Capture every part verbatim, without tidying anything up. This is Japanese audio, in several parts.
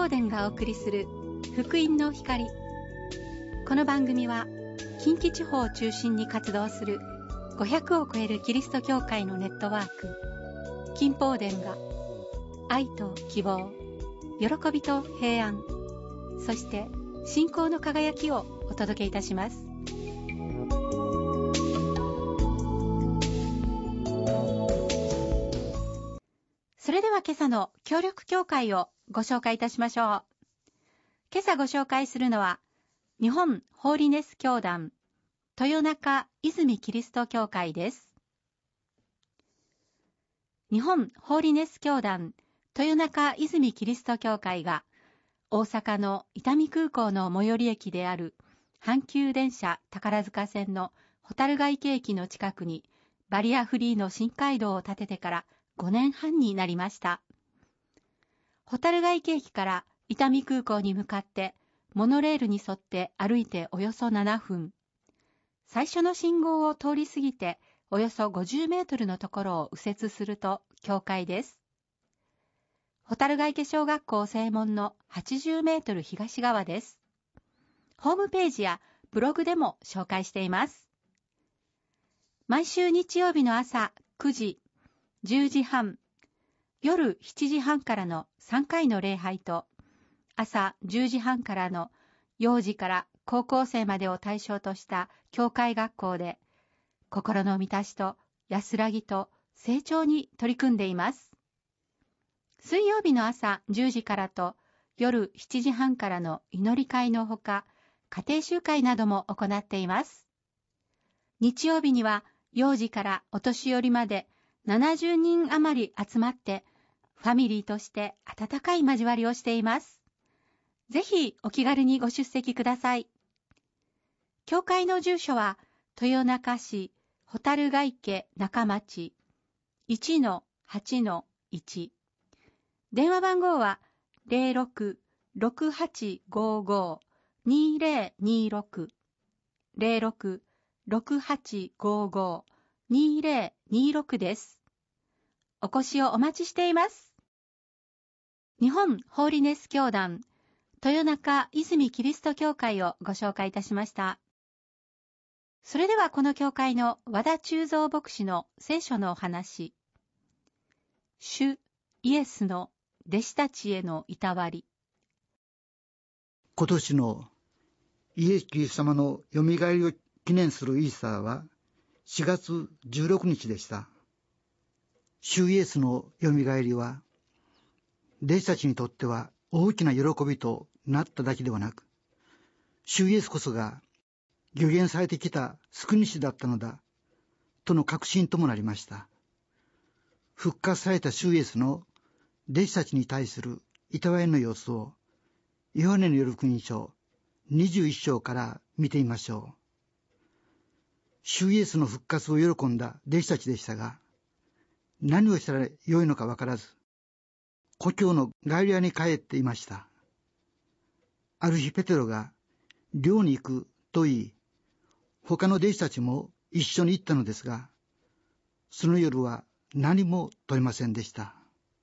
光伝がお送りする福音の光。この番組は近畿地方を中心に活動するごひゃくを超えるキリスト教会のネットワーク、金光伝が愛と希望、喜びと平安、そして信仰の輝きをお届けいたします。それでは今朝の協力教会をご紹介いたしましょう。今朝ご紹介するのは日本ホーリネス教団豊中泉キリスト教会です。日本ホーリネス教団豊中泉キリスト教会が大阪の伊丹空港の最寄り駅である阪急電車宝塚線の蛍ヶ池駅の近くにバリアフリーの新街道を建ててからごねんはんになりました。蛍ヶ池駅から伊丹空港に向かってモノレールに沿って歩いておよそななふん。最初の信号を通り過ぎておよそごじゅうメートルのところを右折すると教会です。蛍ヶ池小学校正門のはちじゅうメートル東側です。ホームページやブログでも紹介しています。毎週日曜日の朝くじ、じゅうじはん、夜しちじはんからのさんかいの礼拝と、朝じゅうじはんからの幼児から高校生までを対象とした教会学校で、心の満たしと安らぎと成長に取り組んでいます。水曜日の朝じゅうじからと夜しちじはんからの祈り会のほか、家庭集会なども行っています。日曜日には幼児からお年寄りまでななじゅうにん余り集まって、ファミリーとして温かい交わりをしています。ぜひお気軽にご出席ください。教会の住所は、豊中市蛍ヶ池中町 いちのはちのいち。電話番号は ゼロろく ろくはちごご にゼロにろく ゼロろく ろくはちごご にゼロにろくです。お越しをお待ちしています。日本ホーリネス教団豊中泉キリスト教会をご紹介いたしました。それではこの教会の和田忠三牧師の聖書のお話、主イエスの弟子たちへのいたわり。 今年のイエス・キリスト様のよみがえりを記念するイースターはしがつじゅうろくにちでした。主イエスのよみがえりは弟子たちにとっては大きな喜びとなっただけではなく、主イエスこそが預言されてきた救い主だったのだとの確信ともなりました。復活された主イエスの弟子たちに対するいたわりの様子をヨハネのよる福音書にじゅういっしょうから見てみましょう。主イエスの復活を喜んだ弟子たちでしたが、何をしたらよいのかわからず、故郷のガリラに帰っていました。ある日ペテロが漁に行くと言い、他の弟子たちも一緒に行ったのですが、その夜は何も取れませんでした。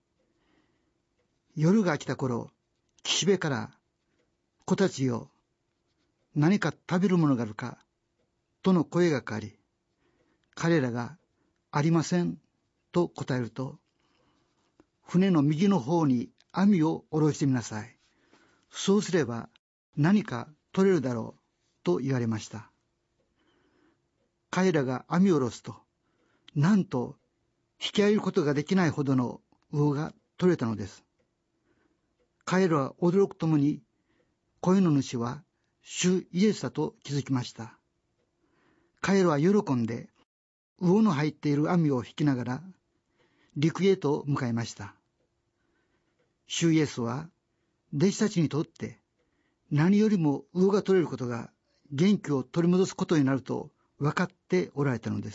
夜が来た頃、岸辺から子たちよ、何か食べるものがあるかとの声がかかり、彼らがありませんと答えると、船の右の方に網を下ろしてみなさい。そうすれば何か取れるだろうと言われました。彼らが網を下ろすと、なんと引き上げることができないほどの魚が取れたのです。彼らは驚くともに、声の主は主イエスだと気づきました。彼らは喜んで魚の入っている網を引きながら陸へと向かいました。主イエスは弟子たちにとって何よりも魚が取れることが元気を取り戻すことになると分かっておられたのです。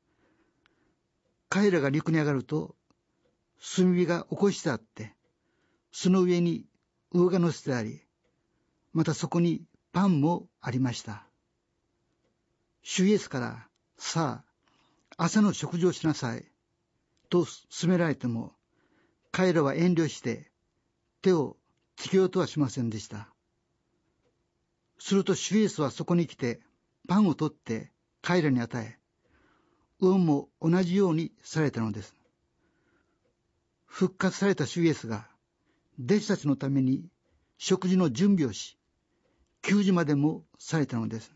彼らが陸に上がると炭火が起こしてあって、その上に魚が乗せてあり、またそこにパンもありました。主イエスからさあ朝の食事をしなさいと勧められても、彼らは遠慮して手をつけようとはしませんでした。すると主イエスはそこに来てパンを取って彼らに与え、ウンも同じようにされたのです。復活された主イエスが弟子たちのために食事の準備をし、給仕までもされたのです。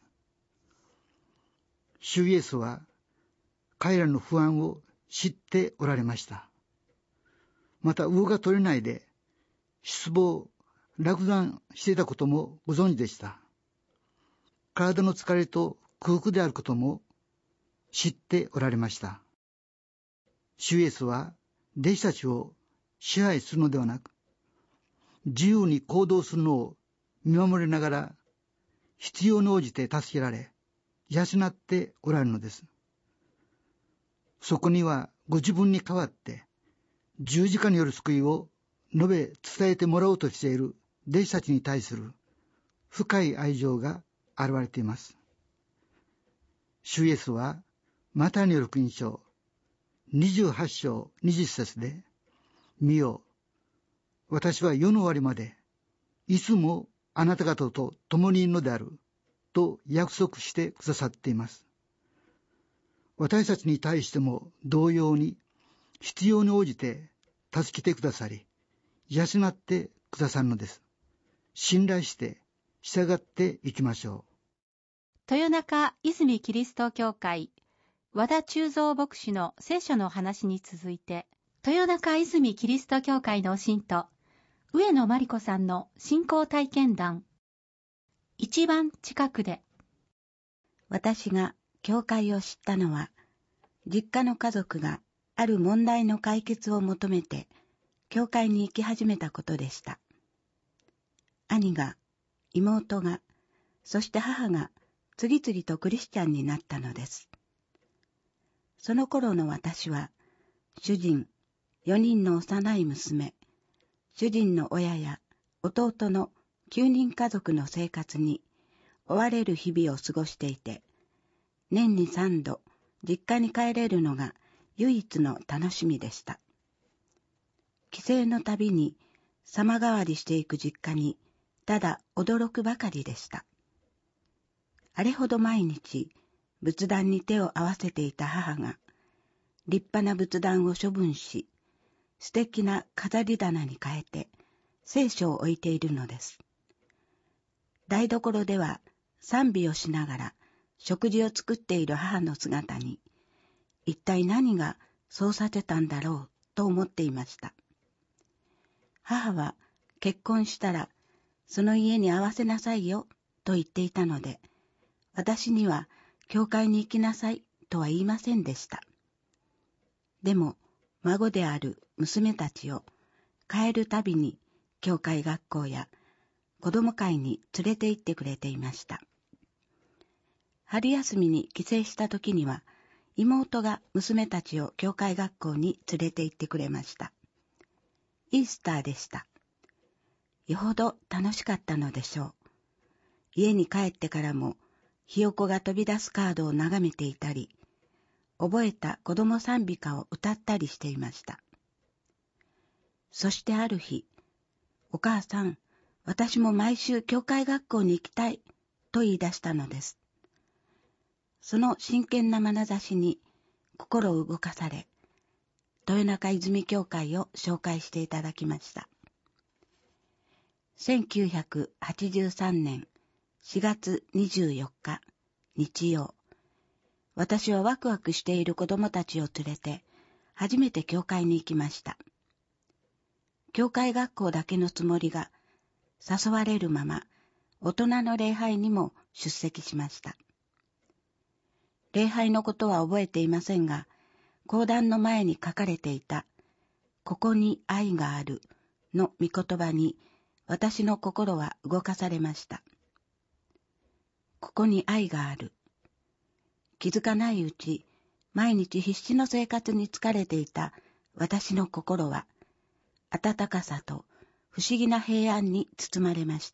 主イエスは彼らの不安を知っておられました。また魚が取れないで失望、落胆していたこともご存知でした。体の疲れと空腹であることも知っておられました。主イエスは弟子たちを支配するのではなく、自由に行動するのを見守りながら、必要に応じて助けられ、養っておられるのです。そこにはご自分に代わって十字架による救いを述べ伝えてもらおうとしている弟子たちに対する深い愛情が現れています。主イエスはマタイによる福音書にじゅうはち章にじゅっ節で、見よ、私は世の終わりまでいつもあなた方と共にいるのであると約束してくださっています。私たちに対しても同様に必要に応じて助けてくださり、養ってくださるのです。信頼して従っていきましょう。豊中泉キリスト教会和田忠三牧師の聖書の話に続いて、豊中泉キリスト教会の信徒上野真理子さんの信仰体験談、一番近くで。 私が教会を知ったのは、実家の家族がある問題の解決を求めて教会に行き始めたことでした。兄が、妹が、そして母が次々とクリスチャンになったのです。その頃の私は、主人、よにんの幼い娘、主人の親や弟のきゅうにん家族の生活に追われる日々を過ごしていて、年にさんど実家に帰れるのが唯一の楽しみでした。帰省のたびに様変わりしていく実家にただ驚くばかりでした。あれほど毎日仏壇に手を合わせていた母が立派な仏壇を処分し、素敵な飾り棚に変えて聖書を置いているのです。台所では賛美をしながら食事を作っている母の姿に、一体何がそうさせたんだろうと思っていました。母は結婚したらその家に合わせなさいよと言っていたので、私には教会に行きなさいとは言いませんでした。でも孫である娘たちを帰るたびに教会学校や子供会に連れて行ってくれていました。春休みに帰省した時には妹が娘たちを教会学校に連れて行ってくれました。イースターでした。よほど楽しかったのでしょう。家に帰ってからもひよこが飛び出すカードを眺めていたり、覚えた子供賛美歌を歌ったりしていました。そしてある日、お母さん、私も毎週教会学校に行きたいと言い出したのです。その真剣な眼差しに心を動かされ、豊中泉教会を紹介していただきました。せんきゅうひゃくはちじゅうさんねんしがつにじゅうよっか、日曜、私はワクワクしている子供たちを連れて初めて教会に行きました。教会学校だけのつもりが誘われるまま大人の礼拝にも出席しました。礼拝のことは覚えていませんが、講談の前に書かれていたここに愛があるの御言葉に私の心は動かされました。ここに愛がある。気づかないうち、毎日必死の生活に疲れていた私の心は、温かさと不思議な平安に包まれました。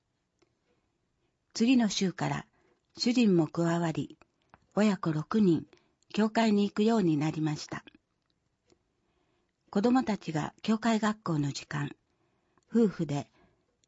次の週から主人も加わり、親子ろくにん、教会に行くようになりました。子供たちが教会学校の時間、夫婦で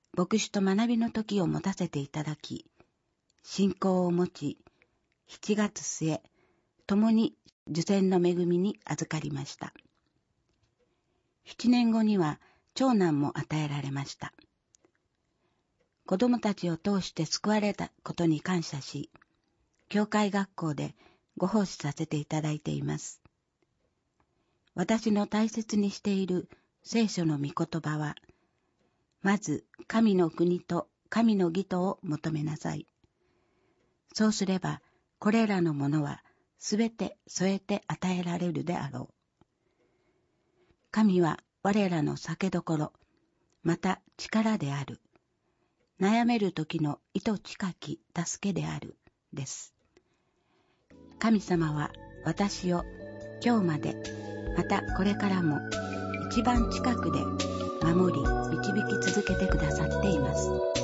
牧師と学びの時を持たせていただき、信仰を持ち、しちがつ末、共に受選の恵みに預かりました。七年後には長男も与えられました。子供たちを通して救われたことに感謝し、教会学校でご奉仕させていただいています。私の大切にしている聖書の御言葉は、まず神の国と神の義とを求めなさい。そうすれば、これらのものはすべて添えて与えられるであろう。神は我らの酒どころ、また力である。悩める時の糸近き助けである、です。神様は私を今日まで、またこれからも一番近くで守り導き続けてくださっています。